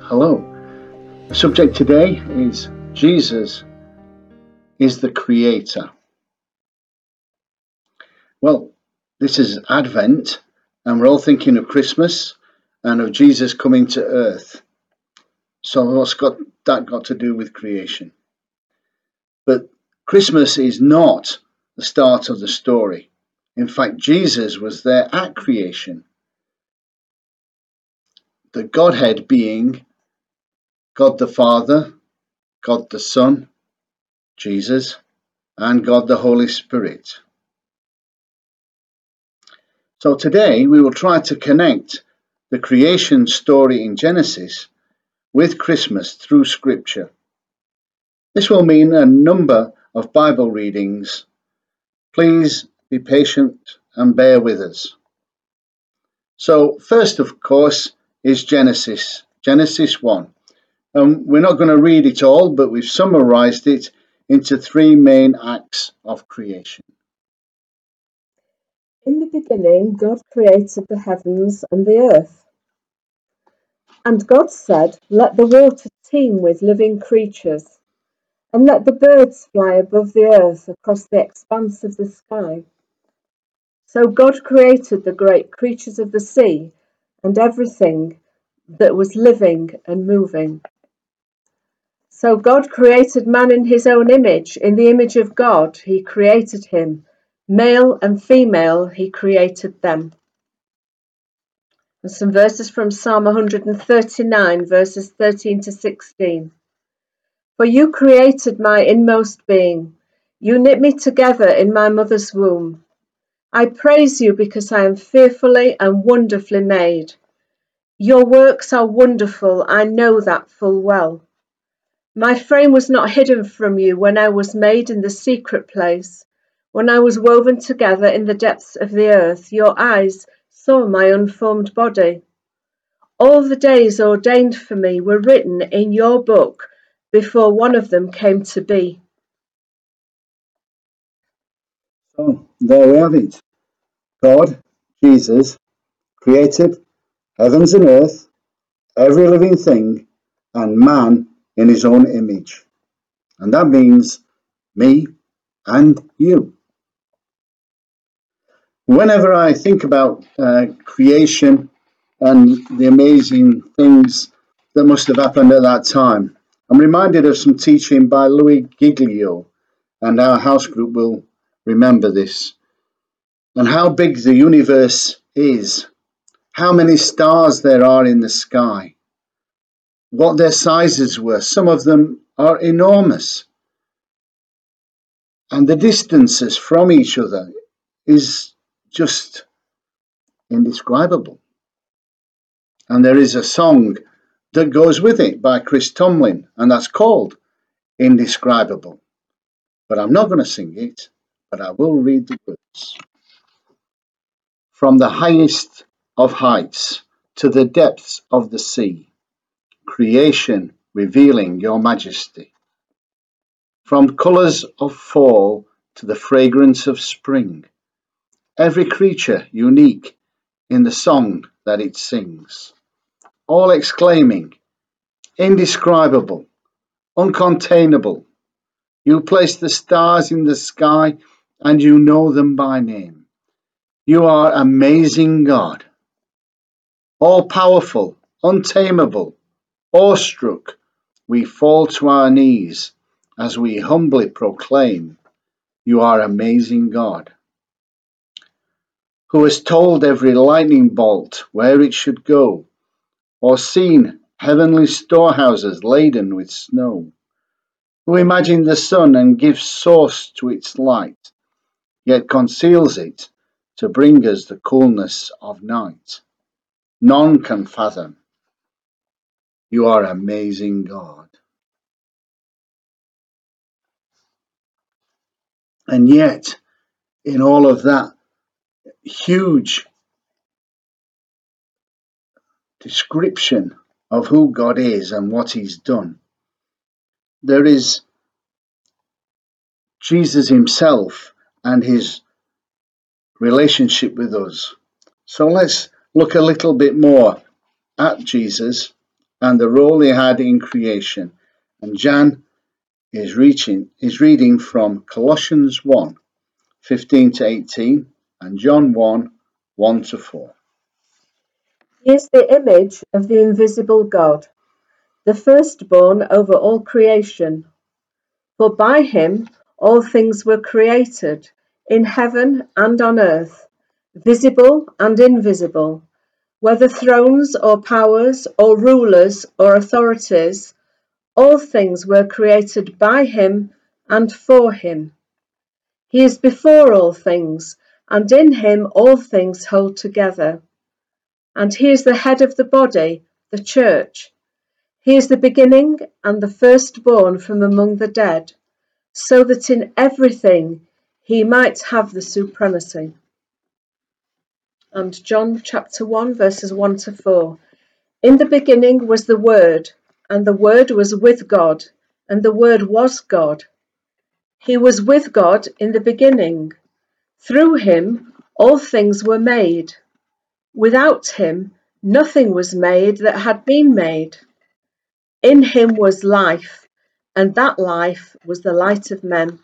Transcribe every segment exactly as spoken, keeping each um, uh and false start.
Hello. The subject today is Jesus is the Creator. Well, this is Advent, and we're all thinking of Christmas and of Jesus coming to earth. So what's got that got to do with creation? But Christmas is not the start of the story. In fact, Jesus was there at creation. The Godhead being God the Father, God the Son, Jesus, and God the Holy Spirit. So today we will try to connect the creation story in Genesis with Christmas through Scripture. This will mean a number of Bible readings. Please be patient and bear with us. So first, of course, is Genesis, Genesis one. Um, we're not going to read it all, but we've summarized it into three main acts of creation. In the beginning, God created the heavens and the earth. And God said, "Let the water teem with living creatures, and let the birds fly above the earth across the expanse of the sky." So God created the great creatures of the sea and everything that was living and moving. So God created man in his own image. In the image of God, he created him. Male and female, he created them. And some verses from Psalm one thirty-nine, verses thirteen to sixteen. For you created my inmost being. You knit me together in my mother's womb. I praise you because I am fearfully and wonderfully made. Your works are wonderful, I know that full well. My frame was not hidden from you when I was made in the secret place. When I was woven together in the depths of the earth, your eyes saw my unformed body. All the days ordained for me were written in your book before one of them came to be. So there we have it. God, Jesus, created heavens and earth, every living thing, and man in his own image. And that means me and you. Whenever I think about uh, creation and the amazing things that must have happened at that time, I'm reminded of some teaching by Louis Giglio, and our house group will remember this, and how big the universe is, how many stars there are in the sky, what their sizes were. Some of them are enormous, and the distances from each other is just indescribable. And there is a song that goes with it by Chris Tomlin, and that's called Indescribable. But I'm not going to sing it, but I will read the words. From the highest of heights to the depths of the sea, creation revealing your majesty. From colours of fall to the fragrance of spring, every creature unique in the song that it sings, all exclaiming, indescribable, uncontainable. You place the stars in the sky and you know them by name. You are amazing God, all-powerful, untamable, awestruck. We fall to our knees as we humbly proclaim, you are amazing God, who has told every lightning bolt where it should go, or seen heavenly storehouses laden with snow, who imagined the sun and gives source to its light, yet conceals it to bring us the coolness of night. None can fathom. You are amazing God. And yet, in all of that huge description of who God is and what he's done, there is Jesus himself and his relationship with us. So let's look a little bit more at Jesus and the role they had in creation. And Jan is reaching is reading from Colossians one, fifteen to eighteen, and John one, one to four. He is the image of the invisible God, the firstborn over all creation. For by him all things were created, in heaven and on earth, visible and invisible, whether thrones or powers or rulers or authorities, all things were created by him and for him. He is before all things, and in him all things hold together. And he is the head of the body, the church. He is the beginning and the firstborn from among the dead, so that in everything he might have the supremacy. And John chapter one, verses one to four. In the beginning was the Word, and the Word was with God, and the Word was God. He was with God in the beginning. Through him all things were made. Without him nothing was made that had been made. In him was life, and that life was the light of men.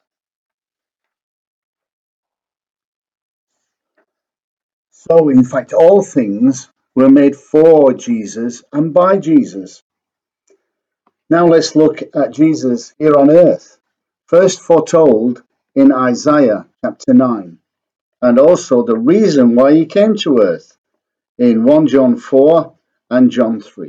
So, in fact, all things were made for Jesus and by Jesus. Now let's look at Jesus here on earth, first foretold in Isaiah chapter nine, and also the reason why he came to earth in First John four and John three.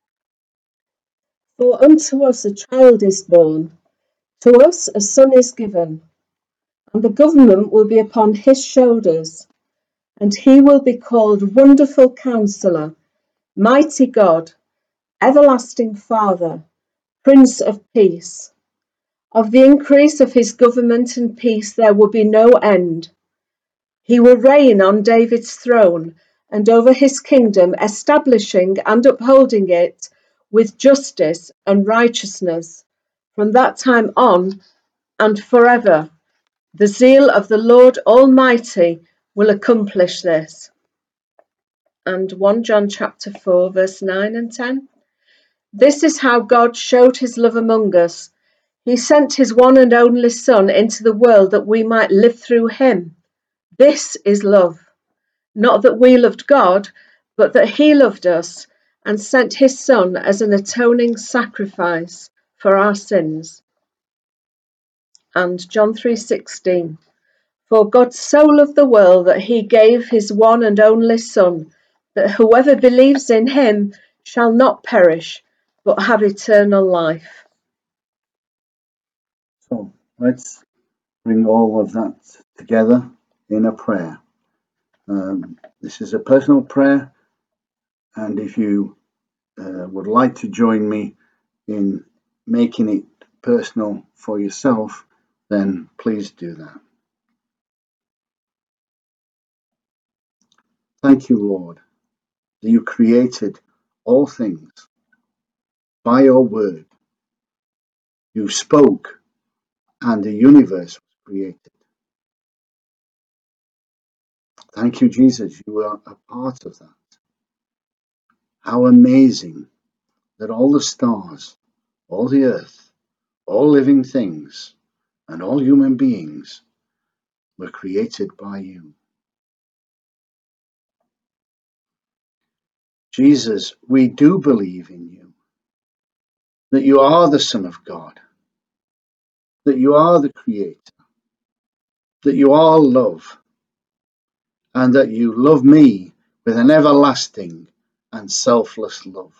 For unto us a child is born, to us a son is given, and the government will be upon his shoulders, and he will be called Wonderful Counselor, Mighty God, Everlasting Father, Prince of Peace. Of the increase of his government and peace there will be no end. He will reign on David's throne and over his kingdom, establishing and upholding it with justice and righteousness from that time on and forever. The zeal of the Lord Almighty will accomplish this. And First John chapter four, verse nine and ten. This is how God showed his love among us. He sent his one and only Son into the world that we might live through him. This is love. Not that we loved God, but that he loved us and sent his Son as an atoning sacrifice for our sins. And John three sixteen. For God so loved the world that he gave his one and only Son, that whoever believes in him shall not perish, but have eternal life. So let's bring all of that together in a prayer. Um, this is a personal prayer, and if you uh, would like to join me in making it personal for yourself, then please do that. Thank you, Lord, that you created all things by your word. You spoke, and the universe was created. Thank you, Jesus, you are a part of that. How amazing that all the stars, all the earth, all living things, and all human beings were created by you. Jesus, we do believe in you, that you are the Son of God, that you are the Creator, that you are love, and that you love me with an everlasting and selfless love.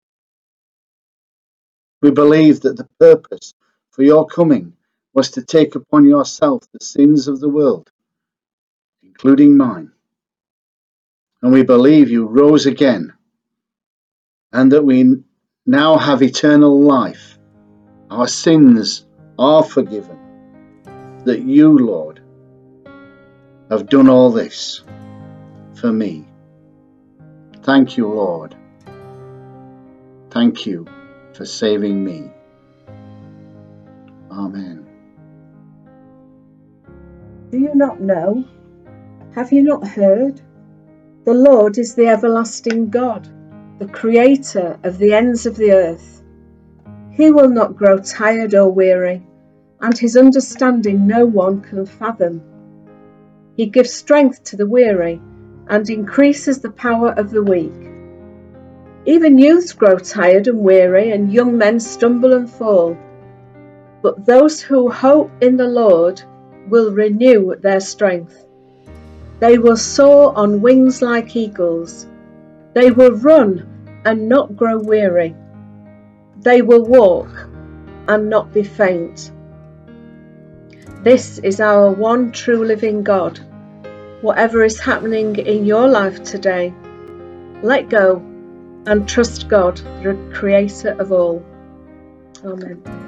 We believe that the purpose for your coming was to take upon yourself the sins of the world, including mine. And we believe you rose again, and that we now have eternal life. Our sins are forgiven. That you, Lord, have done all this for me. Thank you, Lord. Thank you for saving me. Amen. Do you not know? Have you not heard? The Lord is the everlasting God, the Creator of the ends of the earth. He will not grow tired or weary, and his understanding no one can fathom. He gives strength to the weary and increases the power of the weak. Even youths grow tired and weary, and young men stumble and fall. But those who hope in the Lord will renew their strength. They will soar on wings like eagles. They will run and not grow weary. They will walk and not be faint. This is our one true living God. Whatever is happening in your life today, let go and trust God, the Creator of all. Amen.